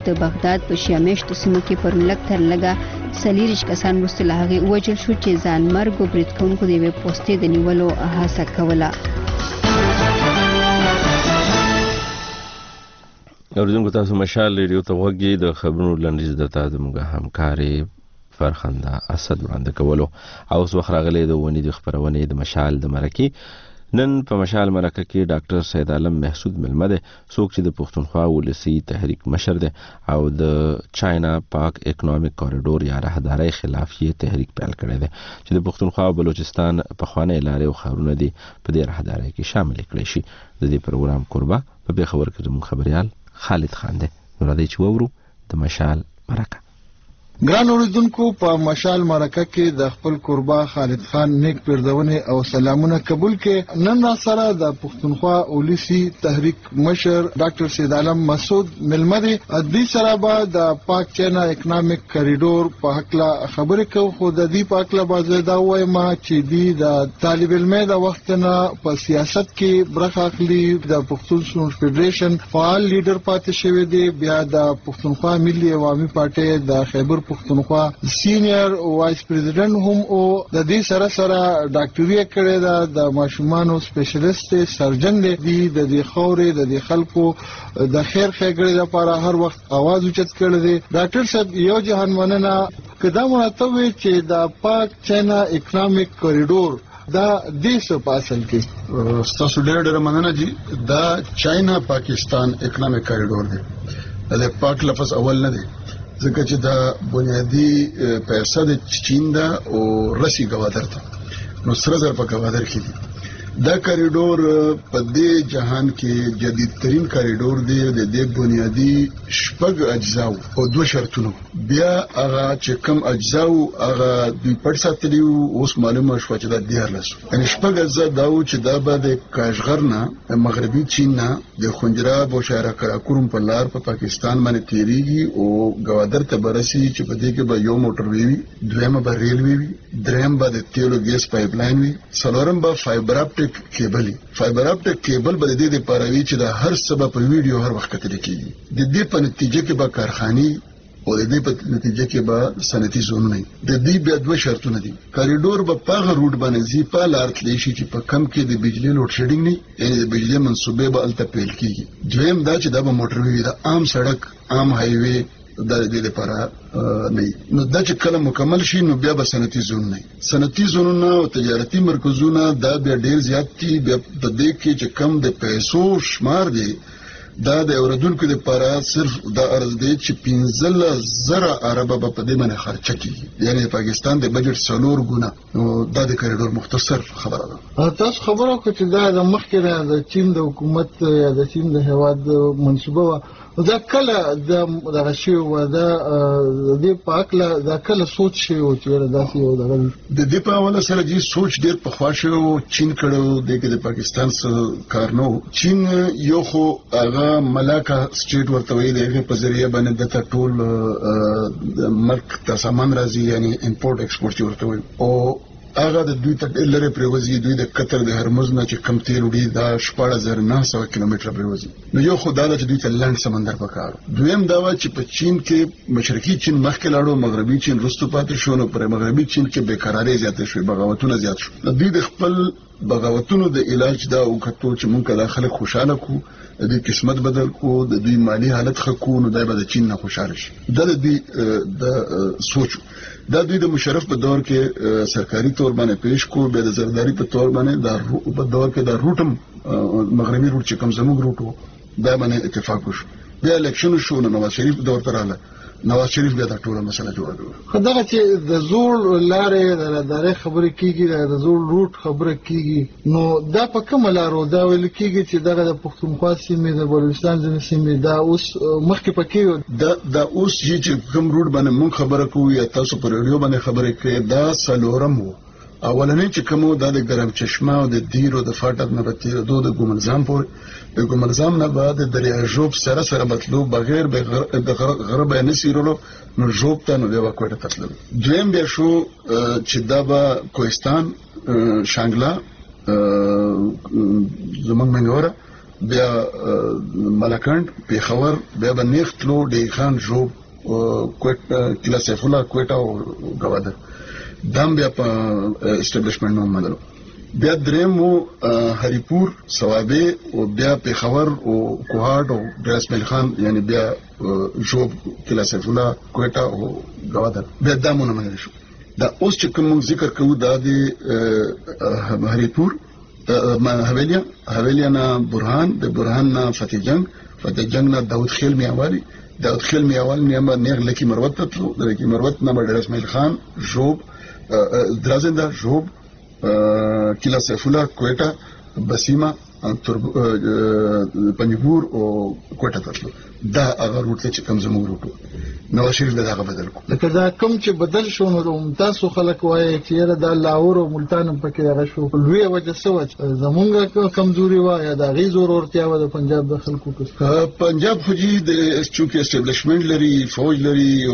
د بغداد په شیامشت سیمه کې پر لږ تر لږه 40 کسان وروسته له هغې ووژل شو چې ځانمرګ برید کوونکو د یوې پوستې د نیولو هڅه کوله. اوریدونکو تاسو مشال ریډیو ته وګورئ. د خبرونو لنډیز درته زموږ همکاري فرخنده اسد وړاندې کولو. او اوس وخت راغلی د ونې د خبرونې د مشال د مرکې. نن په مشال مرکه کې ډاکټر سید عالم محسود ملمه ده، څوک چې د پښتونخوا ولسی تحریک مشر ده او د چاینا پاک اکونومیک کوریډور یا راهداري خلاف یې تحریک پیل کړی ده چې د پښتونخوا او بلوچستان په خوانه لارې او خارونه دي په دې راهداري کې شامل کړي شي. د دې پروګرام قربا په خبر کې زموږ خبريال خالد خان ده. نو راځي چې وورو د مشال مرکه. ګران اوریدونکو، په مشال مرکه کې د خپل قربا خالد خان نیک پردونه او سلامونه قبول کې نن را سره د پښتونخوا اولسی تحریک مشر ډاکټر سید عالم محسود ملمه دي. دې سره به د پاک چاینا اکونومیک کوریډور په حق لا خبرې کوو، خو د دې پاک لا باز دا وایم چې دی د طالب علمه د وخت نه په سیاست کې برخه اخلي، د پښتون فدریشن فعال لیډر پاتې شوی دی، بیا د پښتونخوا ملي عوامي پارټي د خیبر پښتونخوا سینیئر وایس پریزیډنټ هم او د دې سره ډاکټري کړې ده، د ماشومانو سپیشلیست سرجن دی، د دې خوري د دې خلکو د خیر ښېګړې لپاره هر وخت आवाज اوچت کړی دی. ډاکټر صاحب یو جهان مننه کدا مرتبه چې د پاک چاینا اکونومیک کوریډور دا دیسو پاسل کې تاسو ډېر مننه جی. دا چاینا پاکستان اکونومیک کوریډور دی. د پاک لفظ اول نه دی ځکه چې دا بنیادی پیسې د چین دا او رسی گوادر ته نو سره زر په گوادر کې دي. دا کوریډور په دې جهان کې جدید ترین کوریډور دی. د دې بنیادی شپږ اجزا او دوه شرطونه، بیا هغه چې کم اجزا هغه دوی پټ ساتلی اوس معلومه شو چې دا دیارلس یعنی شپږ اجزا دا و چې دا به د کاشغر نه مغربي چین نه د خنجراب او شهر کراکورم په لار په پاکستان باندې تیریږي او گوادر ته برسي چې په دې کې به یو موټر وی دویمه به ریلوي وي، دریم به د تیلو ګیس پایپ لاین وي، څلورم به فایبر اپټیک کیبل. فایبر اپټیک کیبل به د دې لپاره وی چې د هر سبب په ویډیو هر وخت کتل کیږي. د دې په نتیجه کې به کارخاني او د دې په نتیجه کې به صنعتي زونونه. د دې بیا دوه شرطونه دي. کوریډور به په هغه روټ باندې ځي په لار تللی شي چې په کم کې د بجلی لوډ شیډینګ نه یعنی د بجلی منسوبې به الته پیل کیږي. دویم دا چې دا به موټر وي، د عام سړک عام هایوي د دې لپاره نه. نو دا چې کله مکمل شي نو بیا به صنعتي زون نه. صنعتي زونونه او تجارتي مرکزونه دا بیا ډیر زیات دي. بیا په دې کې چې کم د پیسو شمار دی دا د اوردونکو لپاره صرف دا ارز دی چې 15,000 عربه په دې باندې خرچه کیږي، یعنی پاکستان د بجټ 4 ګونه. نو دا د کوریډور مختصر خبره ده. تاسو خبرو کوئ چې دا د مخکې د چین د حکومت یا د چین د هواد منسوبه دا کله د غشي و دا د پاکله دا کله سوچ شي او چې داسې یو د دې په حواله سره جی سوچ ډیر په خواشه او چین کړو د پاکستان سره کار نو. چین یو خو هغه ملاکا سټیټ ورته ویل هغه په ذریعہ باندې د ټول ملک ته سامان راځي، یعنی امپورټ ایکسپورټ ورته ویل. او هغه د دوی ته لره پریوزي، دوی د قطر د هرمز نه چې کم تیل وړي دا 14,900 کیلومتره پریوزي. نو یو خدای چې دوی ته لند سمندر پکاره. دویم دا و چې په چین کې مشرقي چین مخکې لاړو، مغربي چین وروسته پاتې شو. نو پر مغربي چین کې بیکاري زیاته شوه، بغاوتونه زیات شو. دوی د خپل بغاوتونو د علاج دا وکړو چې مونږ کله خلک خوشاله کو، د دې قسمت بدل کو، د دوی مالی حالت خکو، نو دا به د چین نه خوشاله شي. دا د دې د سوچ دا دوی د مشرف په دور کې سرکاري تور باندې پیش کو، بیا د زرداری په تور باندې دا په دور کې دا روټم مغربي روټ چې کوم زموږ روټ دا باندې اتفاق وشو. بیا الیکشن شو، نو نواز شریف دور ته رااله. نواز شریف بیا دا ټوله مسله جوړه کړه. خدای چې د زوړ لارې د لارې خبرې کیږي، د زوړ روټ خبرې کیږي، نو دا په کومه لارو دا ویل کیږي چې دغه د پښتونخوا سیمې د بلوچستان ځینې سیمې دا اوس مخکې پکې دا اوس چې کوم روټ باندې مونږ خبره کوو یا تاسو پر ریډیو باندې خبرې کوي دا سلورم وو. اولنې چې کومو دا د ګرم چشمه او د دیر او د فاټک نه به تېرېدو د ګومنظام پورې، د ګومنظام نه به د دریا ژوب سره مطلوب بغیر د غرب نه سیرلو نو ژوب ته نو بیا کوټه تسلل. دویم بیا شو چې دا به کوهستان، شانګلا، زمونږ منګوره بیا ملکند پیښور بیا بنیخ تلو ډی خان جوب کوټ کلا سیف الله کوټا او غوادر دام بیا په اسټابلیشمنت نوم مدلو بیا درېمو هریپور سوابه او بیا پیښور او کوهاټ او ډرسمل خان یعنی بیا جوب کلا سیف الله کوټا او غوادر بیا دامونه منل شو دا اوس چې کوم ذکر کوو دا د هریپور حویلیا نا برهان د برهان نا فتح جنگ نا داود خیل میاوالی نیامه نیغ لکی مروت تطلو در لکی مروت نا بردر اسماعیل خان جوب درازنده جوب کلا سیف الله کویٹا بسیما پنجبور او کوټه تطلو دا هغه روټ چې کوم زموږ روټو نواز شریف دا هغه بدل کو لکه دا کوم چې بدل شو نو تاسو خلک وایي چې دا لاهور او ملتان په کې هغه شو لوی وجه سوچ زمونږه کمزوري و یا دا غي زور ورتیا و د پنجاب د خلکو کې پنجاب خو جی د چونکه اسټابلیشمنت لري فوج لري او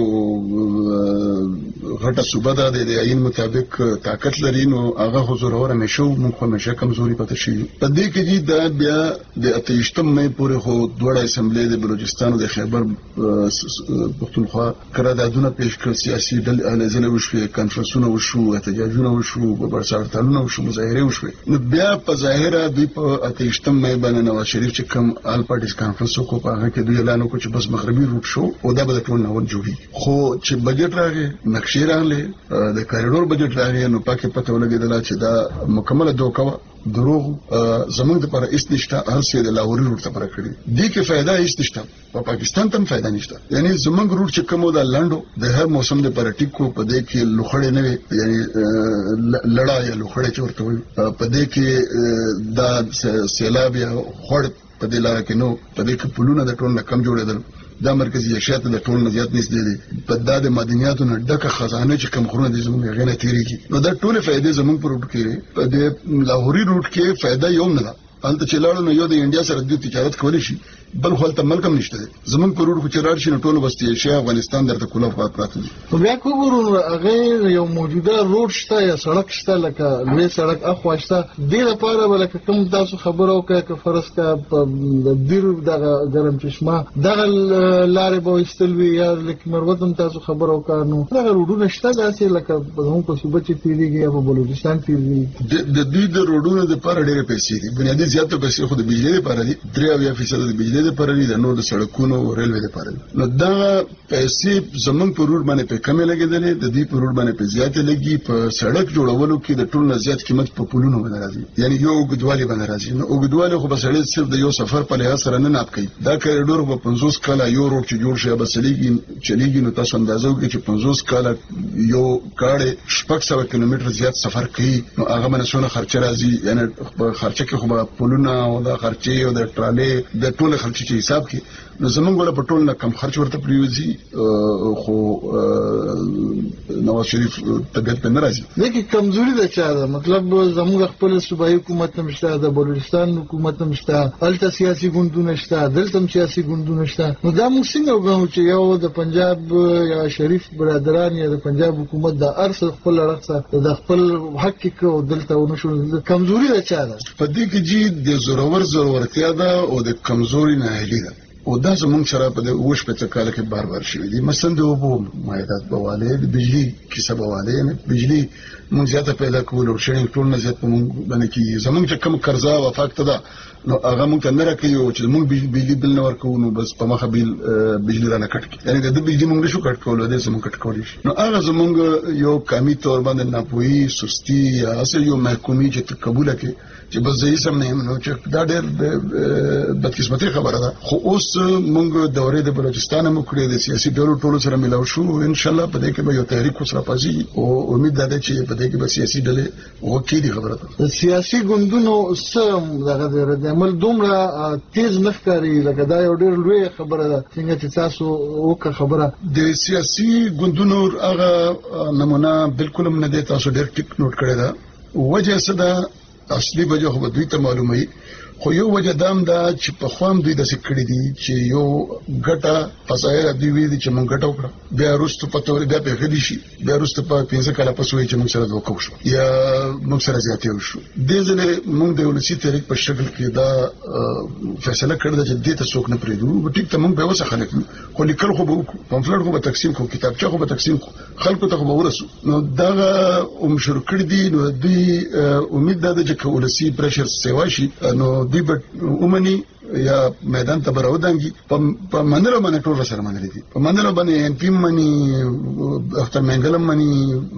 غټه صوبه ده د عین مطابق طاقت لري نو هغه حضور اور همیشه موږ همیشه کمزوري پته شي په دې کې جی دا بیا د 28 مې پورې خو دوه اسمبلی د بلوچستان او د خیبر پختونخوا قراردادونه پیش کړ سیاسي ډلې اهل ځله وشوي کانفرنسونه وشو احتجاجونه وشو برسارتالونه وشو مظاهره وشوي نو بیا په ظاهره دوی په 28 مې باندې نواز شریف چې کوم آل پارټیز کانفرنس کو په هغه کې دوی اعلان وکړ چې بس مغربي روټ شو او دا به ټول نور جوړي خو چې بجټ راغی نقشې راغله د کاریډور بجټ راغی نو پاکه پته ولګیدل چې دا مکمله دوکه دروغ زمونږ لپاره هیڅ نشته هر څه د لاهوري روټ لپاره کړی دي کې फायदा هیڅ نشته په پاکستان ته फायदा نشته یعنی زمونږ روټ چې کومو د لانډو د هر موسم لپاره ټیکو په دې کې لوخړې نه وي یعنی لړا یا لوخړې چورته وي په دې کې دا سیلاب یا خړ په دې لار کې نو په دې کې پلونه د ټول کم جوړېدل دا مرکزی اشیاء ته د ټول نه زیات نږدې دي په د مدنیاتو نه ډکه خزانه چې کم خورونه دي زموږ غنه تیریږي نو دا ټول فائدې زموږ پر روټ کې په دې لاهوري روټ کې فائدہ یوم نه ده انت چې لاړو نو یو د انډیا سره د تجارت کولی شي بل خو ته ملکم نشته زمون په روډ خو چې راځي نو ټول وستي شي افغانستان درته کوله فقط پراته دي نو بیا کومو هغه یو موجوده روډ شته یا سړک شته لکه لوی سړک اخواشته د لپاره ولکه کوم تاسو خبرو کوي که فرض کا د ډیر دغه ګرم چشمه دغه لارې به استلوي یا لکه مروتم تاسو خبرو کانو دغه روډونه شته داسې لکه په په صوبه چې تیریږي یا په بلوچستان تیریږي د دوی د روډونو د لپاره ډېر پیسې دي بنیادی زیاته پیسې خو د بجلی لپاره دي 3% د بجلی لپاره دي د نور د سړکونو او ریلوی لپاره نو دا پیسې زمون په روډ باندې په کمه لګیدلې د دې په روډ باندې په زیاته لګي په سړک جوړولو کې د ټول نه زیات قیمت په پولونو باندې راځي یعنی یو اوږدوالی باندې راځي نو اوږدوالی خو به سړی صرف د یو سفر په لحاظ سره نه ناپ کوي دا کریډور په 50 کاله یو روډ چې جوړ شي به چلیږي نو تاسو اندازو کې چې 50 کاله یو کاړې 600 کیلومتر زیات سفر کوي نو هغه باندې څونه خرچ راځي یعنی خرچه کې خو پولونه او د خرچې او د ټرالې د ټول خرچې چې حساب کې نو زمونږ ولا په ټول نه کم خرچ ورته پریوزي خو نواز شریف طبيعت په ناراضي لکه کمزوري ده چې مطلب زموږ خپل صوبایي حکومت نشته د بلوچستان حکومت نشته الته سیاسي ګوندونه نشته دلته سیاسي ګوندونه نشته نو دا موږ څنګه وګورو چې یو د پنجاب یا شریف برادران یا د پنجاب حکومت د ارث خپل رخصه د خپل حق کې او دلته ونشو کمزوري ده چې په دې کې جی د ضرورتیا ده او د کمزوري نه هلي ده او دا زمونږ سره په وښ په تکاله کې بار شوی دي مثلا د اوبو مایدات بواله د بجلی کیسه بواله نه بجلی مونږ زیاته پیدا کول او شین ټول نه زیات په مونږ باندې کې زمونږ چې کم قرضا وفاقت ده نو هغه مونږ نه راکېو چې مونږ بجلی بل نه ورکو نو بس په مخه بجلی را نه کټ یعنی د بجلی مونږ شو کټ کول د زمونږ کټ کول شي نو هغه زمونږ یو کمی تور باندې ناپوهي سستی یا اصل یو محکومي چې قبول کړي چې بس زه یې سم نه نو چې دا ډېر بدقسمتي خبره ده خو اوس مونږ دورې د بلوچستان مو کړې د سیاسي ډلو ټولو سره ملاو شو ان شاء الله په دې کې به یو تحریک وسره پاسي او امید ده چې په دې کې به سیاسي ډلې وکړي دي خبره ده سیاسي ګوندونو سم دغه د عمل دومره تیز نخکاری لکه دا یو ډېر لوی خبره ده څنګه چې تاسو وکړه خبره د سیاسي ګوندونو هغه نمونه بالکل هم نه دی تاسو ډېر ټیک نوٹ کړی دا وجه څه ده اصلي وجه خو دوی ته معلومه خو یو وجه دام دا چې په خوام دوی د سکړې دي چې یو ګټه فسایره دی وی دي چې مونږ ګټو کړ بیا وروسته په تور بیا په خدي شي بیا وروسته په 15 کاله پس وی چې مونږ سره دوکو شو یا مونږ سره زیاتې وشو د ځنه مونږ د ولسی تحریک په شکل کې دا فیصله کړل چې دې ته څوک نه پریدو ټیک ته مونږ به وسه خلک خو لیکل خو به پمفلټ خو به تقسیم کو کتابچه خو به تقسیم کو خلکو ته خو به ورسو نو دا شروع کړی دي نو دوی امید ده چې ولسی پرشر سیوا شي نو دوی به ومني یا میدان ته براودانګي په منلو باندې ټول سره منلي دي په منلو باندې ان پی مني اختر منګلم مني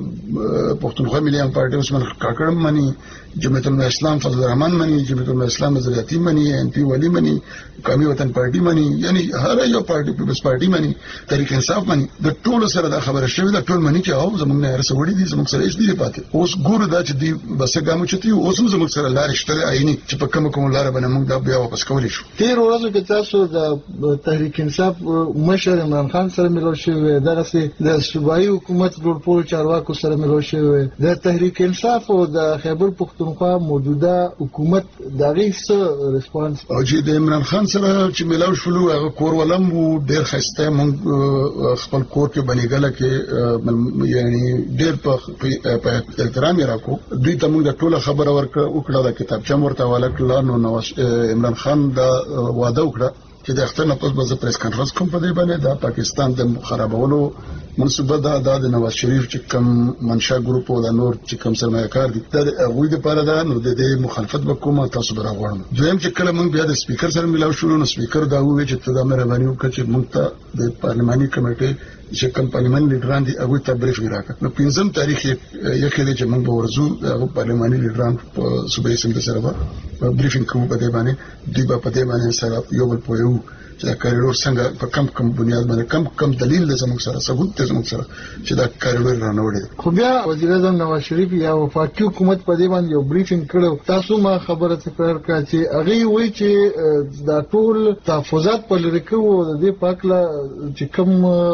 پښتونخوا مليان پارټي عثمان کاکړم مني جمعیت الاسلام فضل الرحمن مني جمعیت الاسلام نظریاتي مني ان پی ولی مني قومي وطن پارټي مني یعنی هر یو پارټي پیپلز پارټي مني تحریک انصاف مني د ټول سره دا خبره شوې ده ټول مني چې او زمونږ نه رسوړي دي زمونږ سره هیڅ نه پاتې اوس ګور دا چې دی بس ګامو چتي اوس زمونږ سره لار شته عیني چې په کوم لار باندې موږ دا بیا واپس کولی شو تیر ورځو کې تاسو د تحریک انصاف مشر عمران خان سره ملو شوی دغه د صوبایي حکومت ګورپور چارواکو سره ملو شوی د تحریک انصاف او د خیبر پختونخوا موجوده حکومت دغه څه ریسپانس او چې د عمران خان سره چې ملو شلو هغه کور ولم ډیر خسته مونږ خپل کور کې بنیګل کې یعنی ډیر په احترام یې راکو دوی ته موږ ټول خبره وکړه د کتابچه مرته والکل نو عمران خان دا وعده وکړه چې د اختر نه پس به پریس کانفرنس کوم په دې باندې دا پاکستان د خرابولو منصوبه دا د نواز شریف چې کوم منشا ګروپ او د نور چې کوم سرمایه‌کار دي دا هغه د پاره دا نو د دې مخالفت وکوم تاسو براغوړم دویم چې کله موږ بیا د سپیکر سره ملاو شو نو سپیکر دا وی چې ته د مهرباني وکړه چې موږ ته د پارلماني کمیټې چې کوم پارلمان لیډران دي هغه ته بریف راکړه نو 5 تاریخ یې کله چې موږ ورزو هغه پارلماني لیډران په صوبایي سمت سره بریفینګ کوو په دې باندې دوی په دې باندې سره یو بل پویو چې دا کاریډور څنګه په کم بنیاد باندې کم دلیل د زموږ سره ثبوت د زموږ سره چې دا کاریډور رانوړي خو بیا وزیر اعظم نواز شریف یا وفاقي حکومت په دې باندې یو بریفینګ کړو تاسو ما خبره تکرار کړه چې هغه وایي چې دا ټول تحفظات په لری کوو د دې پاکله چې کوم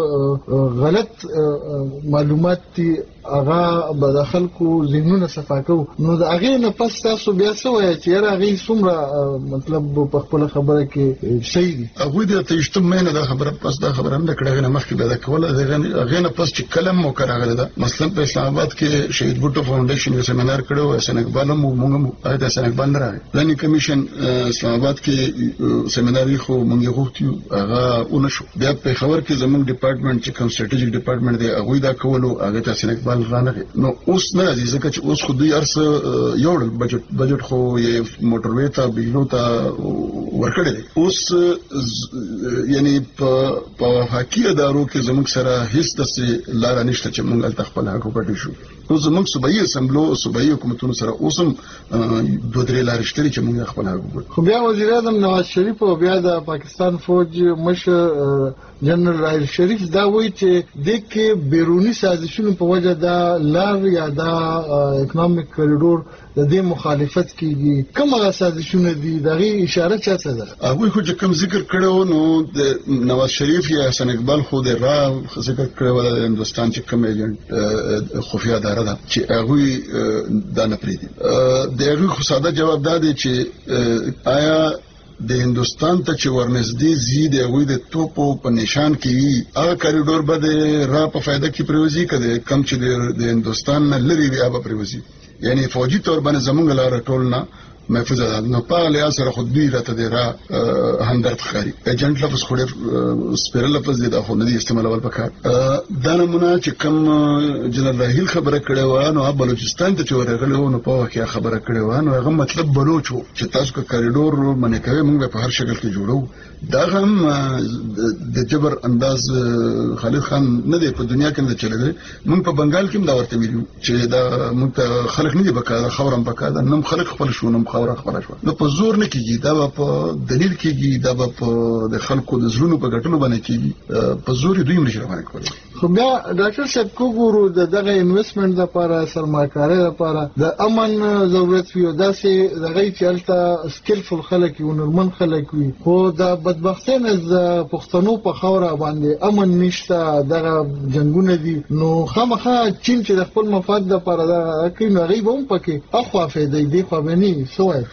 غلط معلومات دي هغه به د خلکو ذهنونه صفا کوو نو د هغه نه پس تاسو بیا څه وایي چې هغه څومره مطلب په خپل خبره کې صحیح دي هغه د تېشتم مینه دا خبره پس دا خبره هم د کړه نه مخکې به دا کوله هغه نه پس چې کلم مو کراغله ده مثلا په اسلام آباد کې شهید بوټو فاونډیشن یو سیمینار کړو حسن اقبال موږ د حسن اقبال نه راغی پلانینګ کمیشن اسلام آباد کې سیمینار خو موږ غوښتیو هغه ونشو بیا په خبر کې زموږ ډپارټمنټ چې کوم سټریټیک ډپارټمنټ دی هغه دا کولو هغه ته حسن اقبال غانه نو اوس نه دي ځکه چې اوس خو دوی ارس یو بجټ خو یې موټروي ته بجلو ته ورکړي اوس یعنی په حقیقي ادارو کې زموږ سره هیڅ د لار نشته چې موږ خپل حق وپټو شو نو زموږ صوبایي اسمبلو صوبایي حکومتونو سره اوسم دوه درې لارې شته چې موږ خپل حق وپټو خو بیا وزیر اعظم نواز شریف او بیا د پاکستان فوج مشر جنرال راحیل شریف دا وایي چې د کې بیرونی سازشونو په وجه دا لار یا دا اکونومیک کوریډور د دې مخالفت کیږي کومه سازشونه دي دغه اشاره چاته ده هغه خو چې کوم ذکر کړو نو د نواز شریف یا حسن اقبال خو د را ذکر کړو د هندستان چې کوم ایجنټ خفیه اداره ده چې هغه دا نه پریدي د هغه خو ساده جواب دا دی چې آیا د هندستان ته چې ورنږدې زی د هغوی د توپو په نشان کې وي هغه کاریډور به د را په فایده کې پریوزي کده کم چې د هندستان نه لري وي هغه پریوزي یعنی فوجي تور باندې زمونږ لار ټول نه محفوظ ده نو په لیا سره خود دوی راته دی را همدرد خاري ایجنټ لفظ خوري سپیرل لفظ دی دا خو نه دی استعمالول پکار دا نمونه چې کم جنرال راحیل خبره کړې و نو بلوچستان ته چې ورغلی و نو په واقع خبره کړې و نو هغه مطلب بلوچو چې تاسو کا کاریډور منې کوي موږ په هر شکل کې جوړو دا هم د جبر انداز خالد خان نه دی په دنیا کې نه چلے موږ په بنگال کې دا ورته ویلو چې دا موږ خلک نه دی بکا خبرم بکا دا نم خلک خپل شونم خبره خبره شو نو په زور نه کیږي دا په دلیل کیږي دا په د خلکو د زړونو په ګټلو باندې کیږي په زور دوی نشي روانه کولی خو بیا ډاکټر صاحب کوګورو دغه انویسټمنټ لپاره سرمایه‌کاري لپاره د امن ضرورت وي داسې دغه چلته سکیلفل خلک یو نورمن خلک وي خو دا بدبختۍ نه د پښتنو په خوره باندې امن نشته دغه جنگونه دي نو خامخا چین چې د خپل مفاد لپاره دا کوي نو غیب هم پکې اخوا فائدې دی خو به نه سوای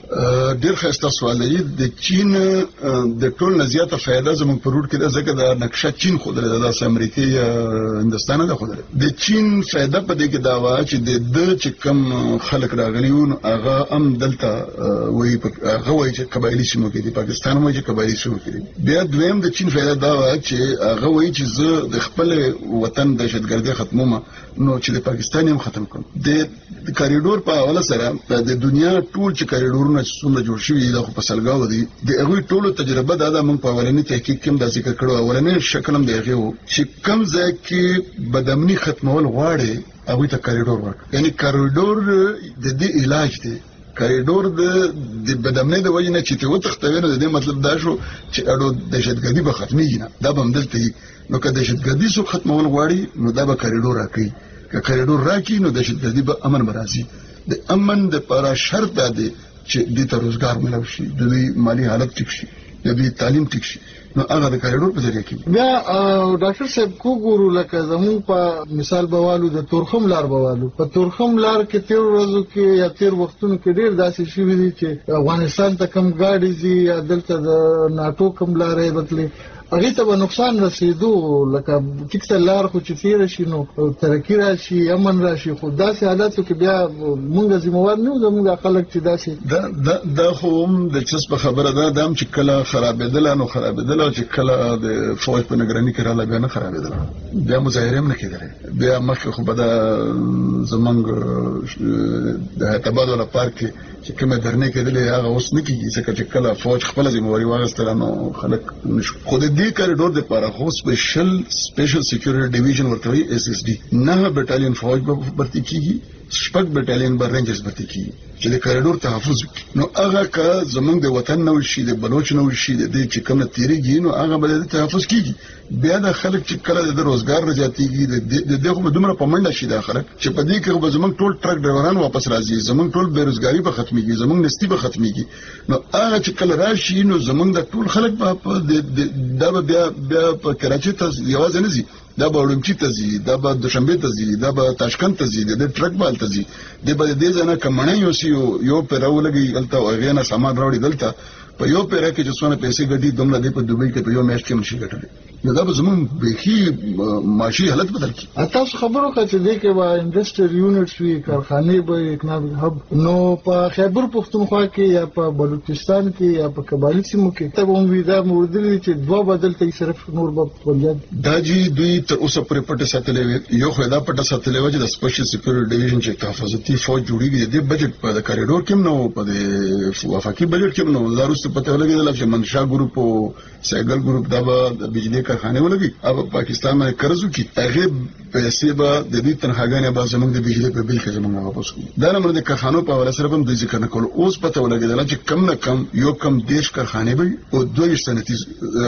ډیر ښه سوال دی. د چین د ټول نزياته فائدہ زموږ په روټ کې ده، ځکه د نقشه چین خو د امریکا یا هندستان نه خو د چین فائدہ په دې کې دا و چې د چې کم خلک راغلیو هغه هم دلته وایي چې قبایلی سیمو کې دي، پاکستان وایي چې قبایلی سیمو کې دي. بیا دویم د چین فائدہ دا و چې هغه وایي چې زه د خپل وطن دهشتګردي ختموم، نو چې د پاکستان هم ختم کوم. د کاریډور په حواله سره د دنیا ټول چې کاریډورونه څومره جوړ شوي دا خو په سلګاو دي، د هغوی ټولو تجربه دا موږ په اولنی تحقیق کې هم دا ذکر کړو. اولنی شکل هم د هغې و چې کوم ځای کې بدامني ختمول غواړي هغوی ته کاریډور ورکړه. یعنې کاریډور د دې علاج دی. کاریډور د بدامنۍ د وجې نه چې ته وتښتوې نو د دې مطلب دا شو چې اړو دهشتګردي به ختمېږي نه، دا به همدلته وي. نو که دهشتګردي څوک ختمول غواړي نو دا به کاریډور راکوي، که کاریډور راکړي نو دهشتګردي به امن به راځي. د امن دپاره شرط دا دی چې دې ته روزګار ملو شي، د دوی مالی حالت ټیک شي، د دوی تعلیم ټیک شي، نو هغه د کاریډور په ذریعه کې. بیا ډاکټر صاحب کو ګورو لکه زموږ په مثال بوالو د تورخم لار بوالو په تورخم لار کې تیر ورځو کې یا تیر وختونو کې ډیر داسې شوي دي چې افغانستان ته کم گاډي ځي یا دلته د ناتو کم لارې بتلې هغه ته به نقصان رسیدو. لکه ټیک ته لار خو چې تیر شي نو ترقی راشي، امن راشي، خو داسې حالاتو کې بیا مونږ ذمہوار نه یو، زموږ خلک چې داسې دا خو هم د چسپ خبره ده. دا هم چې کله خرابېدله نو خرابېدله، چې کله د فوج په نگراني کې رااله بیا نه خرابېدله، بیا مظاهره هم نه کېدلې. بیا مخکې خو به دا زمونږ د حیدرآباد والا پارک کې چې کومه درنې کېدلې هغه اوس نه کېږي، ځکه چې کله فوج خپله ذمہواري واخیستله نو خلک نشو. خو د دې کاریډور دپاره خو سپیشل سیکیورټي ډیویژن ورته وایي SSD 9 بټالین فوج به برتي کېږي، 6 بټالین به رینجرز برتي کېږي چې د کاریډور تحفظ وکړي. نو هغه که زمونږ د وطن نه وشي، د بلوچ نه وشي، د دې چې کوم تیریږي نو هغه به د تحفظ کېږي. بیا د خلک چې کله د روزګار نه زیاتېږي د دې خو به دومره په منډه شي دا خلک چې په دې کې به زمونږ ټول ټرک ډرایوران واپس راځي، زمونږ ټول بېروزګاري به ختمېږي، زمونږ نستی به ختمېږي. نو هغه چې کله راشي نو زمونږ د ټول خلک به دا به بیا په کراچۍ ته یوازې نه ځي، دا به اړمچي ته ځي، دا به دوشنبې ته ځي، دا به تاشکند ته ځي، د ټرک به هلته ځي. دی به د دې ځای نه که مڼۍ یوسي یو پیره ولګوي هلته او هغې نه سامان راوړي دلته په یو پیره کې چې څونه پیسې ګټي دومره دی په دوبۍ کې په یو میاشت کې هم نشي ګټلی. نو دا به زمونږ بیخي معاشي حالت بدل کړي. تاسو خبرو که چې دې کې به انډسټریل یونټس وي، کارخانې به اکنامک هب، نو په خیبر پښتونخوا کې یا په بلوچستان کې یا په قبایلی سیمو کې ته به هم وي دا موردلي چې دوه بدلته صرف نور به پنجاب دا جی دوی تر اوسه پورې پټه ساتلې وي. یو خو دا پټه ساتلې وه چې د سپیشل سیکیورټي ډیویژن چې تحفظاتي فوج جوړېږي د دې بجټ په د کاریډور کې هم نه و، په د وفاقي بجټ کې هم نه و. دا وروسته پته ولګېدله چې منشا ګروپ او سایګل ګروپ دا به د بجلي کارخانې ولګي، هغه پاکستان باندې قرض وکړي، هغې پیسې به د دوی تنخواګانې به زموږ د بجلي په بل کې زموږ واپس کړو. دا نمبر د کارخانو په حواله سره به هم دوی ذکر نه کولو. اوس پته ولګېدله چې کم نه کم یو کم 10 کارخانې به وي او 22 صنعتي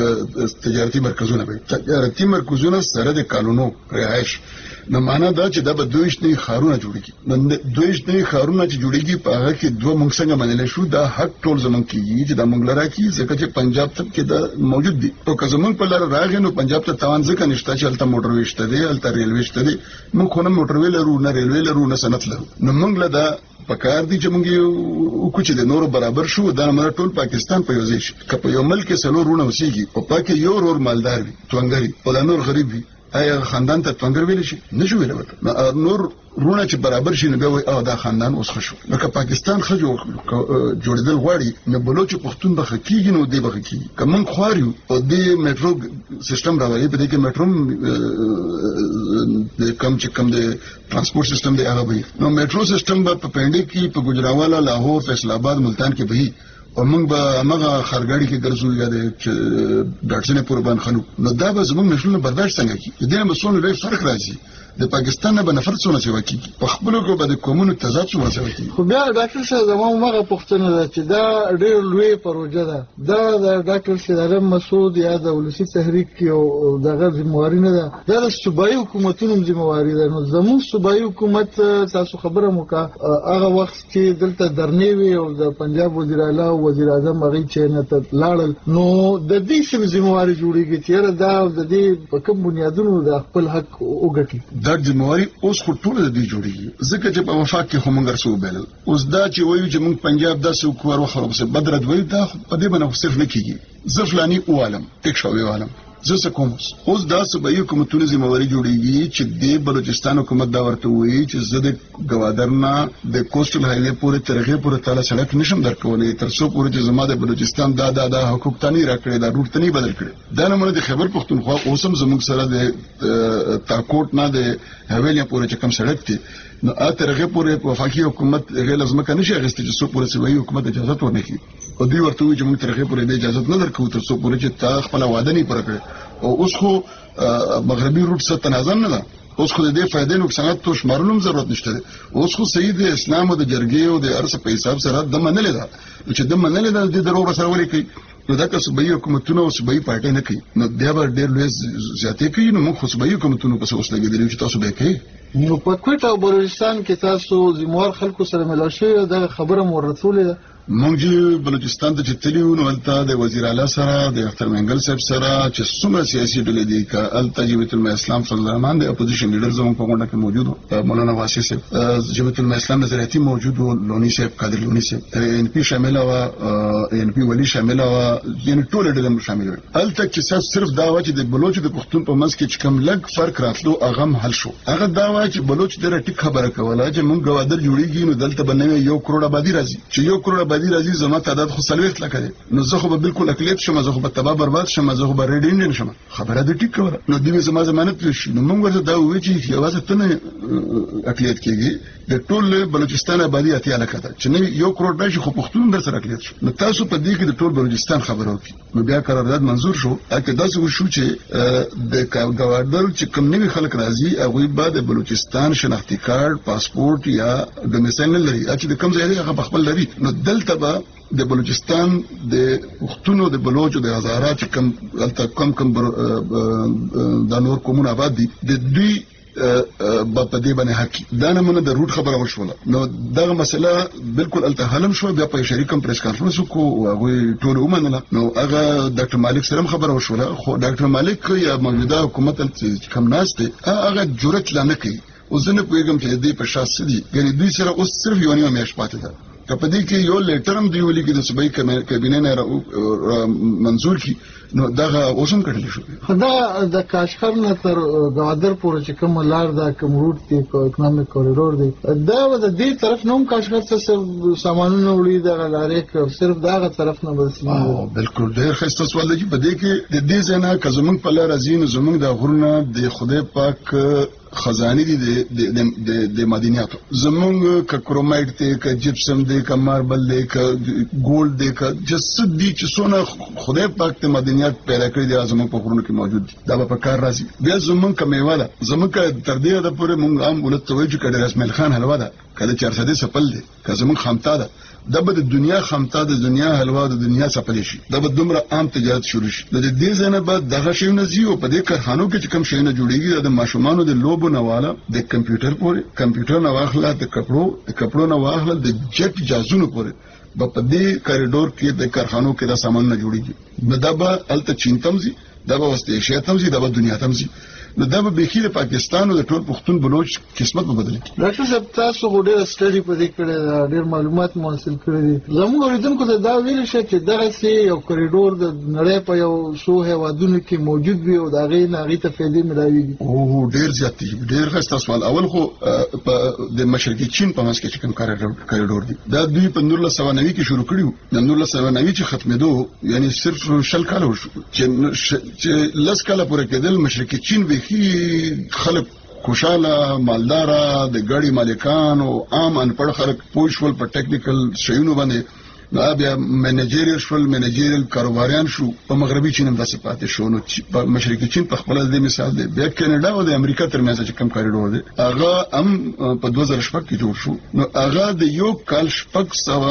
تجارتي مرکزونه به وي. تجارتي مرکزونه سره د کالونو رهایش، نو معنا دا چې دا به 22 نوي ښارونه جوړېږي. نو 22 نوي ښارونه چې جوړېږي په هغه کې دوه موږ څنګه منلی شو دا حق ټول زموږ کېږي چې دا موږ له راکړي، ځکه چې پنجاب ته کې دا موجود دي. او که زموږ په لاره راغی نو پنجاب ته توان ځکه نشته چې هلته موټروې شته دی، هلته ریلوې شته دی. موږ خو نه موټروې لرو، نه ریلوې لرو، نه صنعت لرو. نو موږ له دا پکار دي چې موږ وکړو چې د نورو برابر شو. دا نه ټول پاکستان په یو ځای شي. که په یو ملک کې څلور وروڼه اوسېږي په پاکې یو ورور مالدار وي توانګر وي او دا نور غریب وي، آیا خاندان ته توانګر ویلی شي؟ نه شو ویلی ورته. نور وروڼه چې برابر شي نو بیا وایي دا خاندان اوس ښه شو. لکه پاکستان ښه جوړېدل غواړي نو بلوچ پښتون به ښه کېږي نو دی به ښه کېږي. که موږ خوار یو او دې میټرو سیسټم راولي، په دې کې میټرو کم د ترانسپورټ سیسټم دی هغه به وي. نو میټرو سیسټم به په پنډۍ کې، په ګوجرانوالا، لاهور، فیصل آباد، ملتان کې به وي او موږ به همغه خرګاړي کې ګرځو یا د ډاټسنې پورې باندې خلو. نو دا به زموږ نسلونه برداشت څنګه کړي؟ د دې نه به څومره لوی فرق راځي. د پاکستان نه به نفرت څونه سیوا کېږي، په خپلو کې به د قومونو تضاد څومره سیوا کېږي. خو بیا ډاکټر صاحب زما همغه پوښتنه ده چې دا ډېر لوی پروژه ده. دا د ډاکټر سید عالم مسعود یا د ولسي تحریک او دغه ذمہواري نه ده، دا د صوبایي حکومتونو ذمہواري ده. نو زموږ صوبایي حکومت تاسو خبره مو کا هغه وخت چې دلته درنې وي او د پنجاب وزیر اعلی او وزیر اعظم هغه چې نه ته لاړل، نو د دې سم ذمہواري جوړیږي چې دا د دې په کوم بنیادونو د خپل حق وګټي. دا ذمہواری اوس خو ټول د دې جوړیږي ځکه چې په وفاق کې هم غرسو بیل اوس دا چې وایي چې موږ پنجاب دا سو کور وخرو بس بدرد وایي دا په دې باندې صرف نه کیږي زفلانی عالم ټیک شوی عالم زه کوم اوس دا صوبایي حکومتونو ذمہواری جوړیږي چې د بلوچستان حکومت دا ورته وایي چې زه د گوادرنا د کوسټل هایوے پورې ترغه پورې تعالی سړک نشم درکولې تر څو پورې چې زما د بلوچستان دا حقوق تانی راکړي دا روټ تانی بدل کړي دا نه مونږ د خیبر پختونخوا اوسم زموږ سره د تاکوټ نه د حویلیا پورې چې کم سړک دی نو اترغه پورې وفاقي حکومت غیر لازمه کنه شي اغستې چې څو پورې صوبایي حکومت اجازه ورنکړي او دوی ورته وایي چې موږ ترغه پورې د اجازه نه درکو تر څو پورې چې تا خپل وعده نه پوره کړې او اوس خو مغربي روټ څخه تنازل نه ده اوس خو د دې فائدې نقصانات تو شمارلو ضرورت نشته اوس خو سید اسلام او د جرګې او د ارث په حساب سره د منل ده چې د منل ده د درو سره ولې کوي نو دا که صوبایي حکومتونه او صوبایي پارټي نه کوي نو بیا به ډېر لوی زیاتې کوي نو موږ خو صوبایي حکومتونو په اوس لګیدل چې تاسو به کوي نو په کوټه او بلوچستان کې تاسو زموږ خلکو سره ملاو شوی دا خبره مو رسولې مونږ بلوچستان ته چتلیو نو الته د وزیر اعلی سره د اختر منګل صاحب سره چې څومره سیاسي ډلې دي ک الته جمعیت الاسلام فضل الرحمن د اپوزیشن لیډر زموږ په غونډه کې موجود مولانا واسع صاحب جمعیت الاسلام نظریاتي موجود لونی صاحب قادر لونی صاحب ان پی شامل او ان پی ولی شامل او یعنی ټول ډلې شامل الته چې صرف دا و چې د بلوچ د پښتون په منځ کې کم لګ فرق راتلو اغم حل شو هغه دا و چې بلوچ د ټیک خبره کوله چې مونږ گوادر جوړیږي نو دلته بنوي 1 کروڑ آبادی راځي چې 1 کروڑ آبادی راځي زما تعداد خو سلويخت لکه دي نو زه خو به بالکل اقلیت شم زه خو به تباہ برباد شم زه خو به ریډ انډین شم خبره دې ټیک کوله نو دوی زما ضمانت وشي نو موږ ورته دا وایي چې یوازې ته نه اقلیت کېږي د ټول بلوچستان آبادی اتیا لکه ده چې نه 1 کروڑ راشي خو پښتون در سره اقلیت شو نو تاسو په دې کې د ټول بلوچستان خبرو کې نو بیا قرارداد منزور شو اته دا څه شو چې د گوادر چې کوم نوی خلک راځي هغه بعد بلوچستان شناختی کارت پاسپورت یا ډومیسایل لري چې د کوم ځای دی هغه خپل لري نو دلته به د بلوچستان د پښتونو د بلوچو د هزاره چې کم د نور کومون آباد دي د دوی په دې باندې حق دا نمونه د روټ خبره وشوله نو دغه مسله بالکل الته حلم شو بیا په شریکم پریس کانفرنس کو هغه ټول ومنله نو هغه ډاکټر مالک سره خبره وشوله خو ډاکټر مالک یا موجوده حکومت کم ناشته هغه جرأت لانه کوي وزنه پیغام چې دې په شاسې دي ګنې دوی سره اوس صرف یو نیمه میاشت پاتې ده کپدې کې یو لیټر هم دی ولي کې د صوبایي کابینې نه منزور کی نو دغه اوسم کړل شو خدا د کاشغر نه تر گوادر پورې چې کوم لار دا کوم روټ دی کو اکونومیک کوریډور دی دا د دې طرف نوم کاشغر څخه سامانونه وړي د لارې صرف داغه طرف نه بسنه بالکل ډېر ښه سوال دی په دې کې د دې ځنا کزمن په لار ازین زمنګ د غرونه د خدای پاک خزانه دي د مدیناتو زمونږ ک کرومایټ ته ک جپسم دی ک ماربل دی ک ګولډ دی ک جسد دی چې سونه خدای پاک ته مدینات پیدا کړی دي زمونږ په غرونو کې موجود دي دا په کار راځي بیا زمونږ ک میوه ده زمونږ تر دې د پورې مونږ عام ولته وایو چې کډه اسماعیل خان حلوا ده کله 400 سپل دي که زمونږ خامتا ده دا به د دنیا خامتا د دنیا حلوا د دنیا سپل شي دا به دومره عام تجارت شروع شي د دې ځنه بعد دغه شیونه زیو په دې کارخانو کې چې کوم شیونه جوړیږي د ماشومانو د لوبو نواله د کمپیوټر پورې کمپیوټر نه واخله د کپړو نه واخله د جټ جازونو پورې په دې کریډور کې د کارخانو کې دا سامان نه جوړیږي نو دا به الته چین تمزي دا به واستې ایشیا تمزي دا به دنیا تمزي نو دا به بخیل پاکستان او د ټول پښتون بلوچ قسمت په بدل کی ډاکټر صاحب تاسو ډېر سټډي په دې کړه ډېر معلومات مو حاصل کړی دي زموږ اوریدونکو ته دا ویل شي چې دغه سي یو کوریډور د نړۍ په یو څو هوادونو کې موجود وي او دا غي ناغي ته فائدې ملایوي او ډېر زیات دي ډېر ښه سوال اول خو د مشرقي چین په منځ کې کوم کوریډور دي دا دوی په 1990 کې شروع کړیو د 1990 چې ختمېدو یعنی صرف شل کال وشو چې لس کال پورې کېدل مشرقي چین به خلک خوشاله مالدارا د ګاډي مالکان او عام انپړ خلک پوښول په ټیکنیکل شیونو باندې نو بیا منیجریل کاروباریان شو په مغربي چین هم داسې پاتې شو نو په مشرقي چین په خپل د مثال دی بیا کینیډا او د امریکا ترمنځ چې کوم کوریډور دی هغه هم په 2016 کې جوړ شو نو هغه د یو کال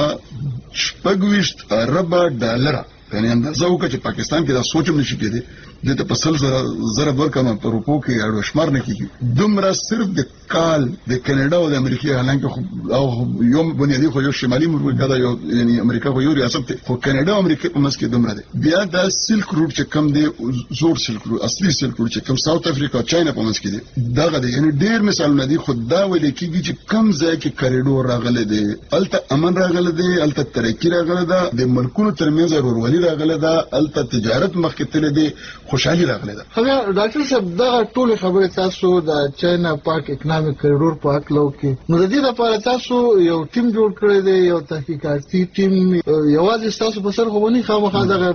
$620 ارب یعنی اندازه وکړه چې پاکستان کې دا سوچم نشي کېدی د تپسل زره ورکمه په روپو کې اړو شمار نه کیږي دومره صرف د کال د کاناډا او د امریکا هلانکه او یوم بنیادی خو یو شمالي امریکا دا یو یعنی امریکا خو یو ریاست دی خو کاناډا او امریکا په منځ کې دومره دی بیا د سلک روټ چې کم دی زور سلک روټ اصلي سلک روټ چې کم ساوث افریقا او چاینا په منځ کې دی دغه دی یعنی ډیر مثالونه دي خو دا ویل کیږي چې کم ځای کې کریډور راغلی دی الته امن راغلی دی الته ترقی راغلی ده د ملکونو ترمنځ ورورولي راغلی ده الته تجارت مخکې تللی دی خوشحالي راغلی ده خو ډاکټر صاحب دغه ټول خبرې تاسو د چاینا پاک اکنامک کریډور په اړه لوکي نو د دې لپاره تاسو یو ټیم جوړ کړی دی یو تحقیقاتي ټیم یوازې تاسو په سر خو نه خامخا دغه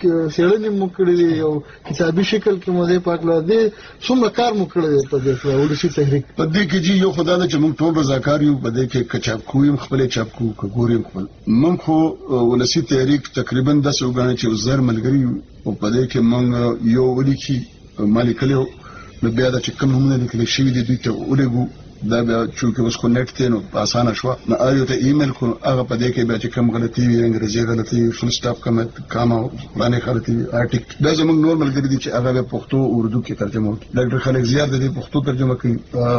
سیړنې مو کړی دی یو حسابي شکل کې مو دې پاک لا دی څومره کار مو کړی دی په دې ولسی تحریک په دې کې یو خدای د چې موږ ټول رضاکار یو په دې کې کچاب کویم خپل چاپ کو ګوریم خپل موږ خو ولسی تحریک تقریبا 10 وګڼل چې زر ملګری او په دې کې موږ یو ولیکي مالک له نو بیا د چې کوم نمونه لیکل شوی دی دوی ته ولګو دا بیا چې اوس کو نت ته نو اسانه شو نو اړیو ته ایمیل کو هغه په دې کې بیا چې کوم غلطي وي انګریزي غلطي فل سټاپ کما باندې غلطي آرټیک دا زموږ نور ملګری دي چې هغه په پښتو اردو کې ترجمه کوي ډاکټر خالد زیار د پښتو ترجمه کوي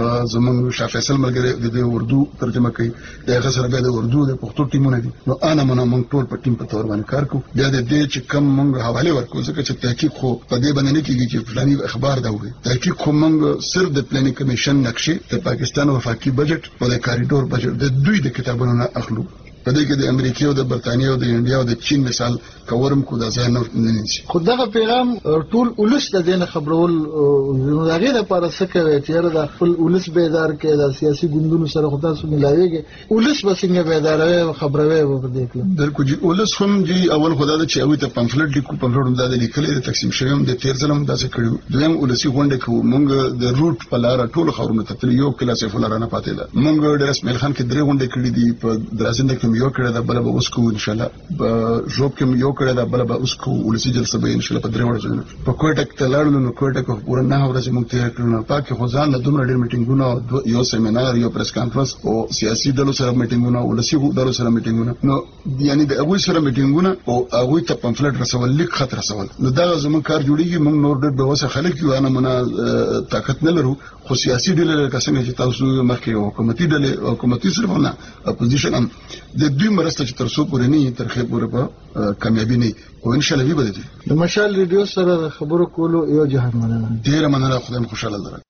زموږ شاه فیصل ملګری د اردو ترجمه کوي دغه سره بیا د اردو د پښتو ټیمونه دي نو انا موږ ټول په ټیم په تور باندې کار کوو بیا د دې چې کوم موږ حواله ورکو ځکه چې تحقیق خو په دې باندې نه کیږي چې فلاني اخبار دا وي تحقیق خو موږ صرف د پلانینګ کمیشن نقشې د پاکستان وفاقي بجټ او د کاریډور بجټ د دوی د کتابونو نه اخلو په دې کې د امریکا او د برتانیې او د انډیا او د چین مثال کورم کو د ځای نور نه نشي خو دغه پیغام ټول ولس د دې نه خبرول نو دغه لپاره څه کوي چې د خپل ولس بیدار کې د سیاسي ګوندونو سره خدای سره ملاويږي ولس به څنګه بیداروي خبروي په دې کې درکو جی ولس هم جی اول خدای د چې اوی ته پامفلټ لیکو پامفلټ هم د لیکلې د تقسیم شوم د 13 ځلم داسې کړو دویم ولسی غونډه کوو مونږ د روټ په لار ټول خبرونه ته یو کلاس فلارانه پاتې ده مونږ د رسمیل خان کې درې غونډه کړې دي په درازنده کې یو کړه د بل به اوس کو ان شاء الله په جوب کې یو کړه د بل به اوس کو ولسی جلسه به ان شاء الله په درې ورځې په کوټه کې تلاړو نو کوټه کو پورا نه ورځې مونږ تیر کړو پاک خزان د دومره ډېر میټینګونه یو سیمینار یو پریس کانفرنس او سیاسي ډلو سره میټینګونه ولسی ډلو سره میټینګونه نو یعنی د هغه سره میټینګونه او هغه ته پمفلټ رسول لیک خط رسول نو دا زموږ کار جوړیږي مونږ نور ډېر به وسه خلک یو انا منا طاقت نه لرو خو سیاسي ډلې څنګه چې تاسو مخکې حکومتي ډلې حکومتي صرف نه اپوزیشن هم د دوی مرسته چې تر څو پورې نه تر خې پورې په کامیابی نه او ان شاء الله به دي د مشال ریډیو سره خبرو کولو یو جهان مننه ډیر مننه خدای خوشاله درک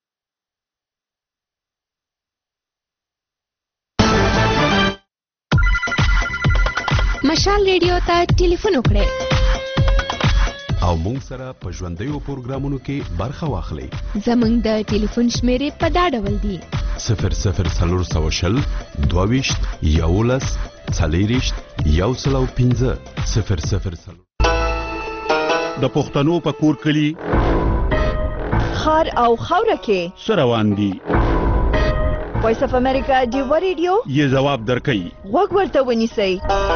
مشال ریډیو ته ټلیفون وکړئ او مونږ سره په ژوندیو پروګرامونو کې برخه واخلئ زمونږ د ټلیفون شمیرې په دا ډول دي 00420 22 11 40 105 000 د پښتنو په کور کلی خار او خوره کې سروان دي وایس اف امریکا دیو ریډیو یې جواب درکې وګ ورته ونیسئ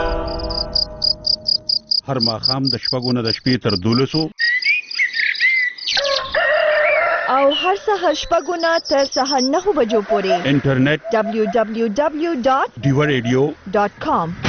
هر ماخام د شپږو نه د شپې تر 12 او هر سهار شپږو نه تر سهار 9 بجو پورې انټرنیټ www.diwaradio.com